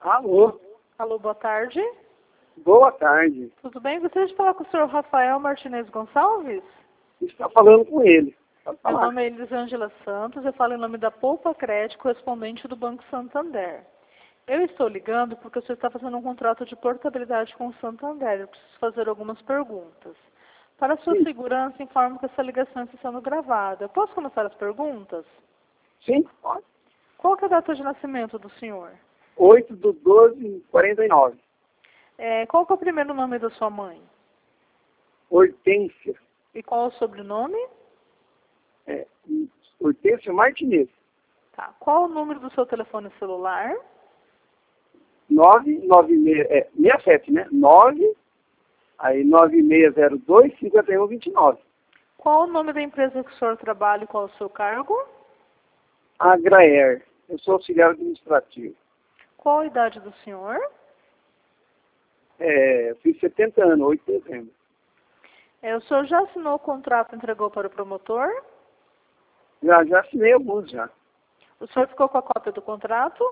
Alô, Alô, boa tarde. boa tarde. Tudo bem? Gostaria de falar com o senhor Rafael Martinez Gonçalves? Está falando com ele. Pode Meu falar. nome é Elisângela Santos, eu falo em nome da Poupa Crédito, correspondente do Banco Santander. Eu estou ligando porque o senhor está fazendo um contrato de portabilidade com o Santander. Eu preciso fazer algumas perguntas. Para a sua Sim. segurança, informo que essa ligação está sendo gravada. Eu posso começar as perguntas? Sim, pode. Qual que é a data de nascimento do senhor? 8/12/49. Qual que é o primeiro nome da sua mãe? Hortência. E qual é o sobrenome? É, Hortência Martinez. Tá. Qual o número do seu telefone celular? 67, né? 9, aí 9602-5129. Qual o nome da empresa que o senhor trabalha e qual é o seu cargo? Agraer. Eu sou auxiliar administrativo. Qual a idade do senhor? Fiz 70 anos, 8 de dezembro. O senhor já assinou o contrato e entregou para o promotor? Já assinei alguns já. O senhor ficou com a cópia do contrato?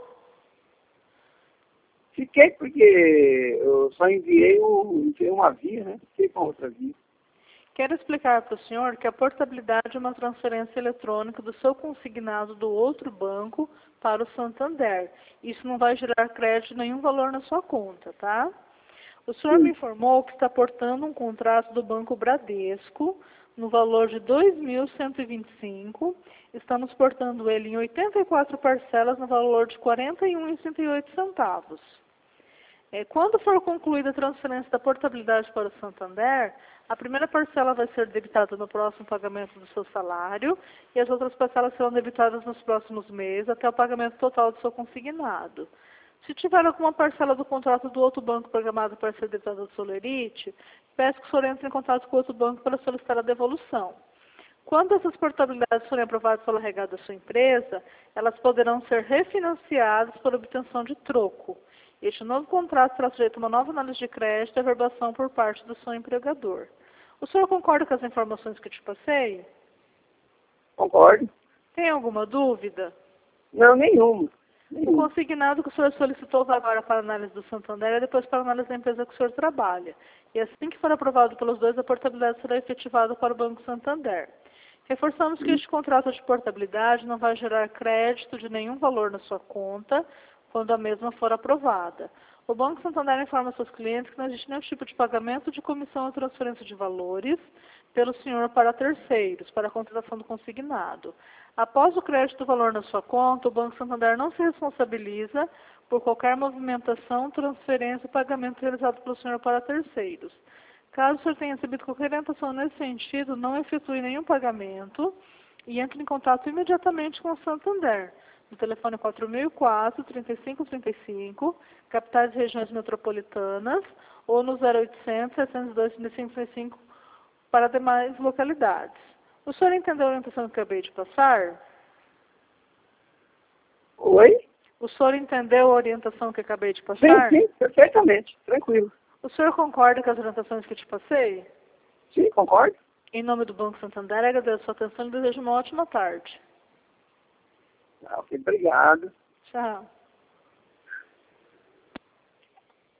Fiquei porque eu só enviei uma via, né? Fiquei com outra via. Quero explicar para o senhor que a portabilidade é uma transferência eletrônica do seu consignado do outro banco para o Santander. Isso não vai gerar crédito nenhum valor na sua conta, tá? O senhor me informou que está portando um contrato do Banco Bradesco no valor de R$ 2.125. Estamos portando ele em 84 parcelas no valor de R$ 41,38. Quando for concluída a transferência da portabilidade para o Santander, a primeira parcela vai ser debitada no próximo pagamento do seu salário e as outras parcelas serão debitadas nos próximos meses até o pagamento total do seu consignado. Se tiver alguma parcela do contrato do outro banco programado para ser debitada do Solerite, peço que o senhor entre em contato com o outro banco para solicitar a devolução. Quando essas portabilidades forem aprovadas pela regada da sua empresa, elas poderão ser refinanciadas por obtenção de troco. Este novo contrato será sujeito a uma nova análise de crédito e averbação por parte do seu empregador. O senhor concorda com as informações que te passei? Concordo? Tem alguma dúvida? Não, nenhuma. O consignado que o senhor solicitou vai agora para a análise do Santander e depois para a análise da empresa que o senhor trabalha. E assim que for aprovado pelos dois, a portabilidade será efetivada para o Banco Santander. Reforçamos que este contrato de portabilidade não vai gerar crédito de nenhum valor na sua conta quando a mesma for aprovada. O Banco Santander informa seus clientes que não existe nenhum tipo de pagamento de comissão ou transferência de valores pelo senhor para terceiros, para a contratação do consignado. Após o crédito do valor na sua conta, o Banco Santander não se responsabiliza por qualquer movimentação, transferência ou pagamento realizado pelo senhor para terceiros. Caso o senhor tenha recebido qualquer orientação nesse sentido, não efetue nenhum pagamento e entre em contato imediatamente com o Santander, no telefone 4004-3535, capitais e regiões metropolitanas, ou no 0800-702-3535 para demais localidades. O senhor entendeu a orientação que eu acabei de passar? Oi? O senhor entendeu a orientação que eu acabei de passar? Sim, perfeitamente. Tranquilo. O senhor concorda com as orientações que eu te passei? Sim, concordo. Em nome do Banco Santander, agradeço a sua atenção e desejo uma ótima tarde. Ok, obrigado. Tchau.